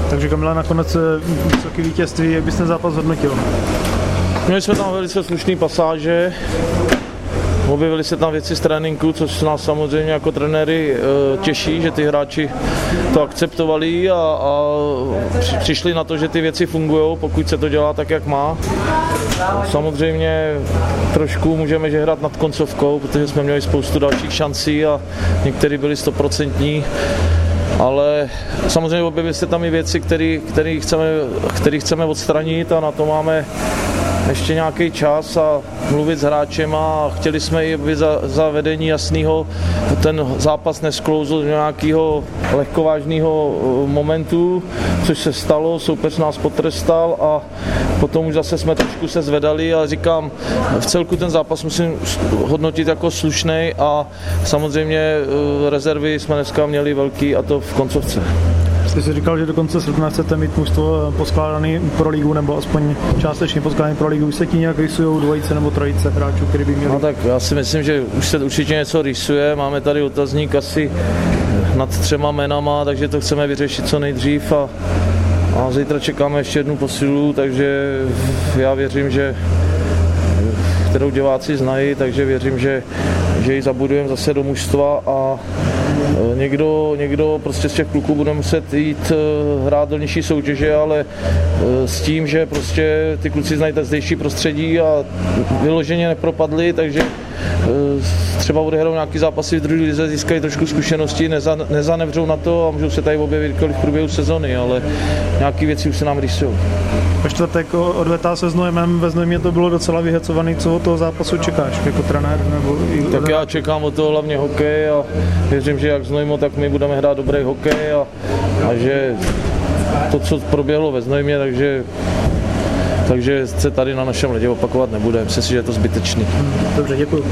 Takže Kamila, nakonec vysoké vítězství, jak bys ten zápas hodnotil? Měli jsme tam velice slušné pasáže, objevily se tam věci z tréninku, což nás samozřejmě jako trenéry těší, že ty hráči to akceptovali a přišli na to, že ty věci fungují, pokud se to dělá tak, jak má. Samozřejmě trošku můžeme žehrat nad koncovkou, protože jsme měli spoustu dalších šancí a některé byly 100%, ale samozřejmě objevily se tam i věci, které chceme odstranit a na to máme ještě nějaký čas a mluvit s hráčem a chtěli jsme i, aby za vedení Jasného ten zápas nesklouzl do nějakého lehkovážného momentu, což se stalo, soupeř nás potrestal a potom už zase jsme trošku se zvedali, ale říkám, v celku ten zápas musím hodnotit jako slušnej a samozřejmě rezervy jsme dneska měli velký a to v koncovce. Jste si říkal, že do konce srpna chcete mít mužstvo poskládaný pro ligu, nebo aspoň částečně poskládaný pro ligu. Už se ti nějak rýsujou dvojice nebo trojice hráčů, který by měli? No tak já si myslím, že už se určitě něco rýsuje. Máme tady otazník asi nad 3 jménama, takže to chceme vyřešit co nejdřív a zítra čekáme ještě jednu posilu, takže já věřím, že kterou diváci znají, takže věřím, že ji zabudujeme zase do mužstva a někdo prostě z těch kluků bude muset jít hrát do nižší soutěže, ale s tím, že prostě ty kluci znají tak zdejší prostředí a vyloženě nepropadli, takže třeba odehrajou nějaký zápasy v druhé lize, získají trošku zkušenosti, nezanevřou na to a můžou se tady objevit v průběhu sezony, ale nějaké věci už se nám rýsují. Ve čtvrtek odvetá se Znojmem, ve Znojmě to bylo docela vyhecovaný. Co od toho zápasu čekáš jako trenér? Nebo tak já čekám od toho hlavně hokej a věřím, že jak Znojmo, tak my budeme hrát dobrý hokej a že to, co proběhlo ve Znojmě, takže se tady na našem ledě opakovat nebude. Myslím si, že je to zbytečný. Dobře, děkuji.